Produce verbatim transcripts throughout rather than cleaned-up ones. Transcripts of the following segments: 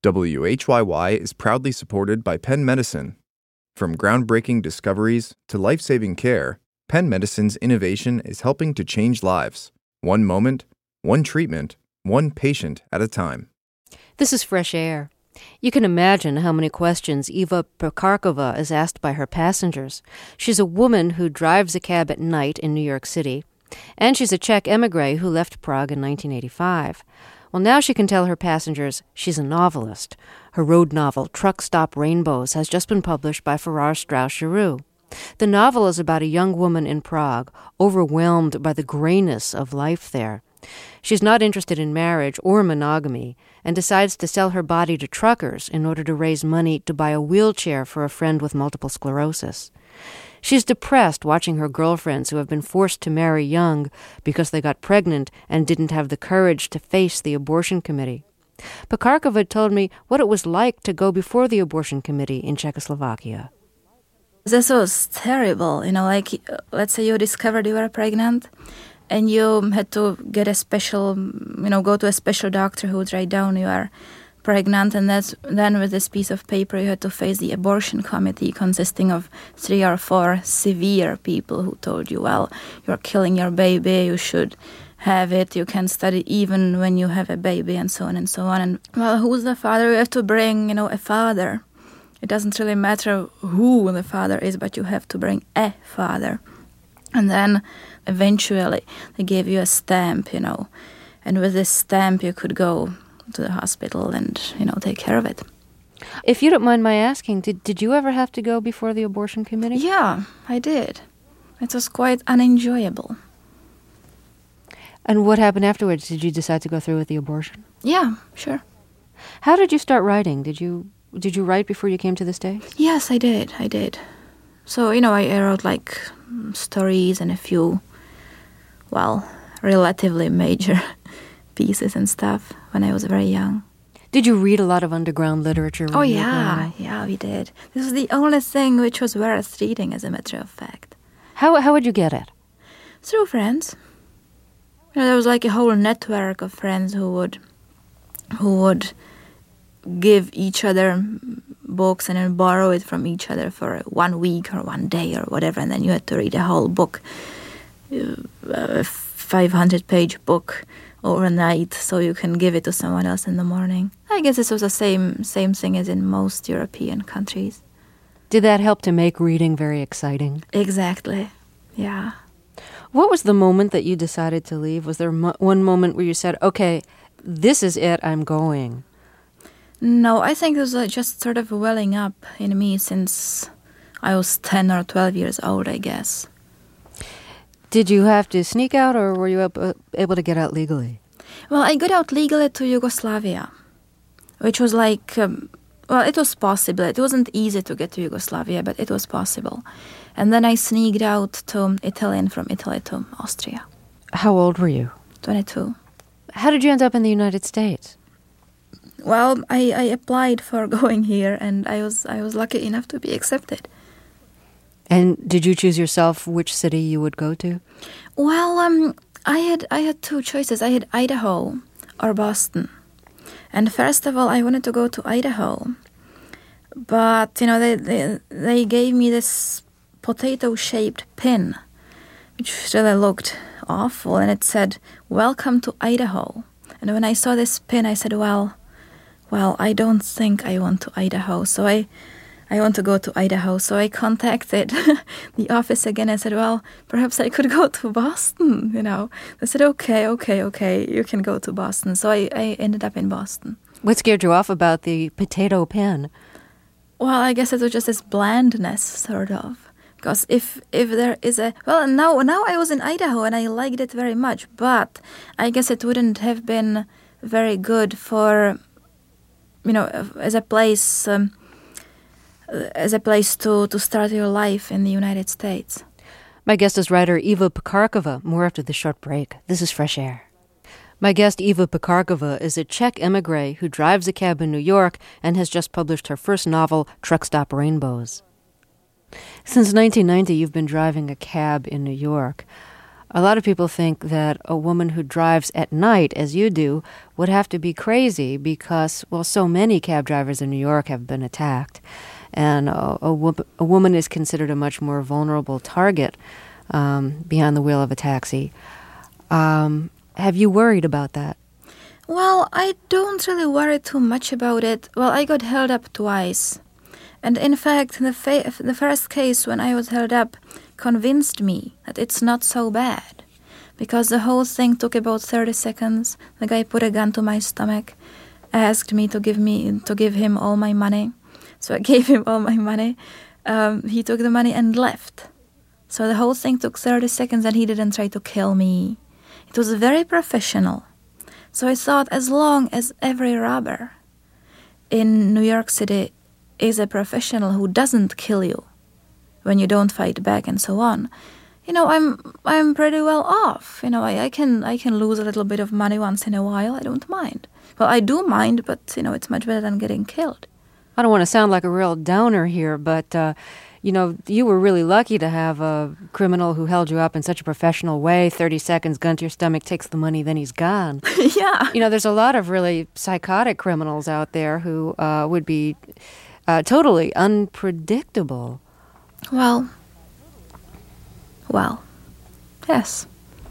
W H Y Y is proudly supported by Penn Medicine. From groundbreaking discoveries to life-saving care, Penn Medicine's innovation is helping to change lives, one moment, one treatment, one patient at a time. This is Fresh Air. You can imagine how many questions Eva Pekarkova is asked by her passengers. She's a woman who drives a cab at night in New York City, and she's a Czech emigre who left Prague in nineteen eighty-five. Well, now she can tell her passengers she's a novelist. Her road novel, Truck Stop Rainbows, has just been published by Farrar, Straus Giroux. The novel is about a young woman in Prague, overwhelmed by the grayness of life there. She's not interested in marriage or monogamy and decides to sell her body to truckers in order to raise money to buy a wheelchair for a friend with multiple sclerosis. She's depressed watching her girlfriends who have been forced to marry young because they got pregnant and didn't have the courage to face the abortion committee. Pekarkova told me what it was like to go before the abortion committee in Czechoslovakia. This was terrible. You know, like, let's say you discovered you were pregnant and you had to get a special, you know, go to a special doctor who would write down you are pregnant, and that's, then with this piece of paper you had to face the abortion committee consisting of three or four severe people who told you, well, you're killing your baby, you should have it, you can study even when you have a baby, and so on and so on. And, well, who's the father? You have to bring, you know, a father. It doesn't really matter who the father is, but you have to bring a father. And then eventually they gave you a stamp, you know, and with this stamp you could go to the hospital and, you know, take care of it. If you don't mind my asking, did, did you ever have to go before the abortion committee? Yeah, I did. It was quite unenjoyable. And what happened afterwards? Did you decide to go through with the abortion? Yeah, sure. How did you start writing? Did you did you write before you came to the States? Yes, I did. I did. So, you know, I, I wrote like stories and a few, well, relatively major pieces and stuff when I was very young. Did you read a lot of underground literature? Oh, yeah. Yeah, we did. This was the only thing which was worth reading, as a matter of fact. How how would you get it? Through friends. You know, there was like a whole network of friends who would who would give each other books and then borrow it from each other for one week or one day or whatever, and then you had to read a whole book, a five hundred page book overnight, so you can give it to someone else in the morning. I guess this was the same same thing as in most European countries. Did that help to make reading very exciting? Exactly, yeah. What was the moment that you decided to leave? Was there mo- one moment where you said, okay, this is it, I'm going? No, I think it was uh, just sort of welling up in me since I was ten or twelve years old, I guess. Did you have to sneak out, or were you able to get out legally? Well, I got out legally to Yugoslavia, which was like, um, well, it was possible. It wasn't easy to get to Yugoslavia, but it was possible. And then I sneaked out to Italy and from Italy to Austria. How old were you? twenty-two. How did you end up in the United States? Well, I, I applied for going here, and I was I was lucky enough to be accepted. And did you choose yourself which city you would go to? Well, um, I had I had two choices. I had Idaho or Boston. And first of all, I wanted to go to Idaho. But, you know, they they, they gave me this potato-shaped pin, which really looked awful. And it said, "Welcome to Idaho." And when I saw this pin, I said, well, well, I don't think I want to Idaho. So I... I want to go to Idaho, so I contacted the office again and said, well, perhaps I could go to Boston, you know. They said, okay, okay, okay, you can go to Boston. So I, I ended up in Boston. What scared you off about the potato pen? Well, I guess it was just this blandness, sort of. Because if if there is a... Well, now, now I was in Idaho and I liked it very much, but I guess it wouldn't have been very good for, you know, as a place... Um, as a place to, to start your life in the United States. My guest is writer Eva Pekarkova. More after this short break. This is Fresh Air. My guest Eva Pekarkova is a Czech emigre who drives a cab in New York and has just published her first novel, Truck Stop Rainbows. Since nineteen ninety, you've been driving a cab in New York. A lot of people think that a woman who drives at night, as you do, would have to be crazy because, well, so many cab drivers in New York have been attacked. And a, a, wo- a woman is considered a much more vulnerable target um, behind the wheel of a taxi. Um, have you worried about that? Well, I don't really worry too much about it. Well, I got held up twice. And in fact, the, fa- the first case when I was held up convinced me that it's not so bad. Because the whole thing took about thirty seconds. The guy put a gun to my stomach, asked me to give me to give him all my money. So I gave him all my money. Um, he took the money and left. So the whole thing took thirty seconds and he didn't try to kill me. It was very professional. So I thought as long as every robber in New York City is a professional who doesn't kill you when you don't fight back and so on, you know, I'm I'm pretty well off. You know, I, I can I can lose a little bit of money once in a while. I don't mind. Well, I do mind, but, you know, it's much better than getting killed. I don't want to sound like a real downer here, but, uh, you know, you were really lucky to have a criminal who held you up in such a professional way. thirty seconds, gun to your stomach, takes the money, then he's gone. Yeah. You know, there's a lot of really psychotic criminals out there who uh, would be uh, totally unpredictable. Well, well, yes.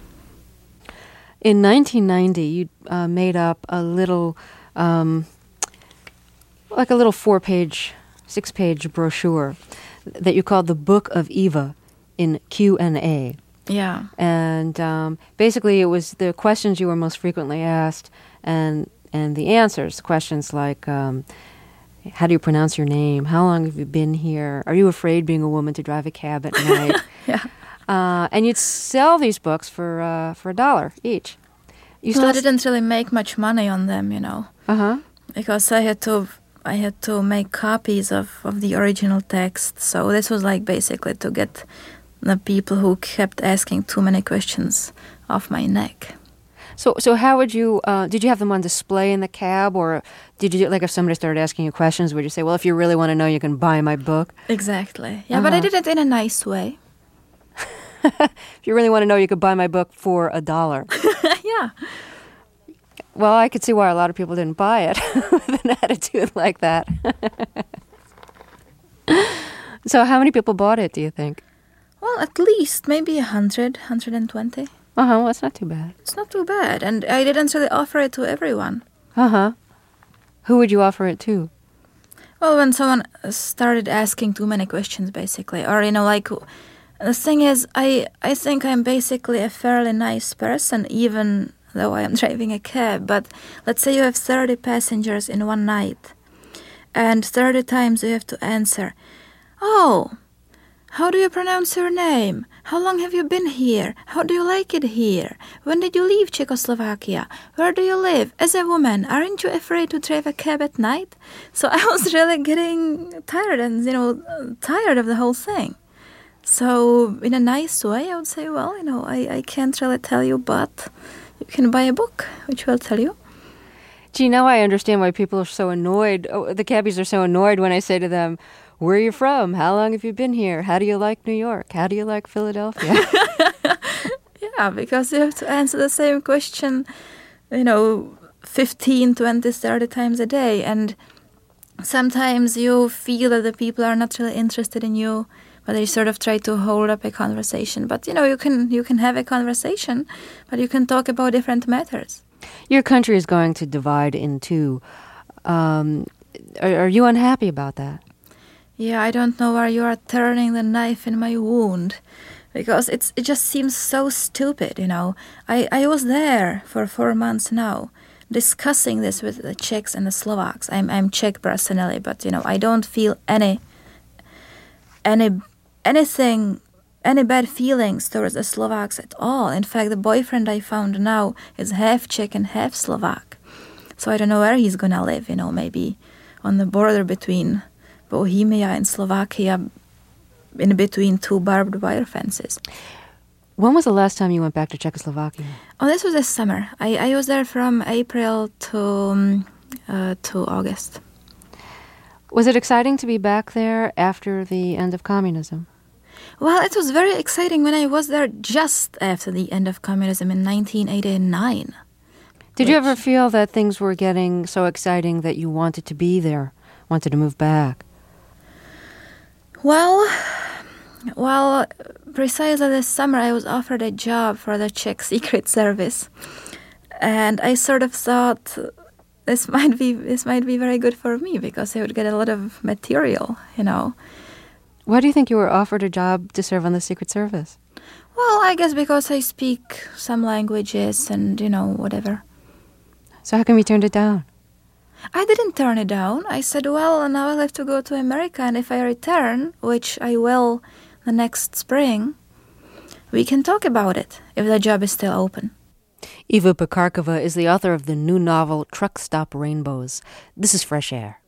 In nineteen ninety, you uh, made up a little, um, like a little four-page, six-page brochure that you called the Book of Eva in Q and A. Yeah. And um, basically it was the questions you were most frequently asked and and the answers. Questions like, um, how do you pronounce your name? How long have you been here? Are you afraid being a woman to drive a cab at night? Yeah. Uh, and you'd sell these books for uh, for a dollar each. You Well, I still didn't really make much money on them, you know, uh-huh. because I had to I had to make copies of, of the original text. So this was like basically to get the people who kept asking too many questions off my neck. So so how would you, uh, did you have them on display in the cab, or did you, like if somebody started asking you questions, would you say, well, if you really want to know, you can buy my book? Exactly. Yeah, but I Uh-huh. did it in a nice way. If you really want to know, you could buy my book for a dollar. Yeah. Well, I could see why a lot of people didn't buy it with an attitude like that. So how many people bought it, do you think? Well, at least maybe a hundred, hundred and twenty. Uh-huh, well, that's not too bad. It's not too bad. And I didn't really offer it to everyone. Uh-huh. Who would you offer it to? Well, when someone started asking too many questions, basically. Or, you know, like, the thing is, I, I think I'm basically a fairly nice person, even though I am driving a cab. But let's say you have thirty passengers in one night. And thirty times you have to answer, oh, how do you pronounce your name? How long have you been here? How do you like it here? When did you leave Czechoslovakia? Where do you live? As a woman, aren't you afraid to drive a cab at night? So I was really getting tired and, you know, tired of the whole thing. So in a nice way, I would say, well, you know, I, I can't really tell you, but you can buy a book, which will tell you. Gee, now I understand why people are so annoyed. Oh, the cabbies are so annoyed when I say to them, where are you from? How long have you been here? How do you like New York? How do you like Philadelphia? Yeah, because you have to answer the same question, you know, fifteen, twenty, thirty times a day. And sometimes you feel that the people are not really interested in you, but they sort of try to hold up a conversation. But, you know, you can you can have a conversation, but you can talk about different matters. Your country is going to divide in two. Um, are, are you unhappy about that? Yeah, I don't know where you are turning the knife in my wound, because it's it just seems so stupid, you know. I, I was there for four months now, discussing this with the Czechs and the Slovaks. I'm I'm Czech personally, but, you know, I don't feel any any anything any bad feelings towards the Slovaks at all. In fact, the boyfriend I found now is half Czech and half Slovak. So I don't know where he's gonna live, you know, maybe on the border between Bohemia and Slovakia, in between two barbed wire fences. When was the last time you went back to Czechoslovakia? Oh, this was this summer. I, I was there from April to um, uh, to August. Was it exciting to be back there after the end of communism? Well, it was very exciting when I was there just after the end of communism in nineteen eighty-nine. Did which... you ever feel that things were getting so exciting that you wanted to be there, wanted to move back? Well, well, precisely this summer I was offered a job for the Czech Secret Service. And I sort of thought this might be this might be very good for me because I would get a lot of material, you know. Why do you think you were offered a job to serve on the Secret Service? Well, I guess because I speak some languages and, you know, whatever. So how come you turned it down? I didn't turn it down. I said, well, now I'll have to go to America, and if I return, which I will the next spring, we can talk about it if the job is still open. Eva Pekarkova is the author of the new novel Truck Stop Rainbows. This is Fresh Air.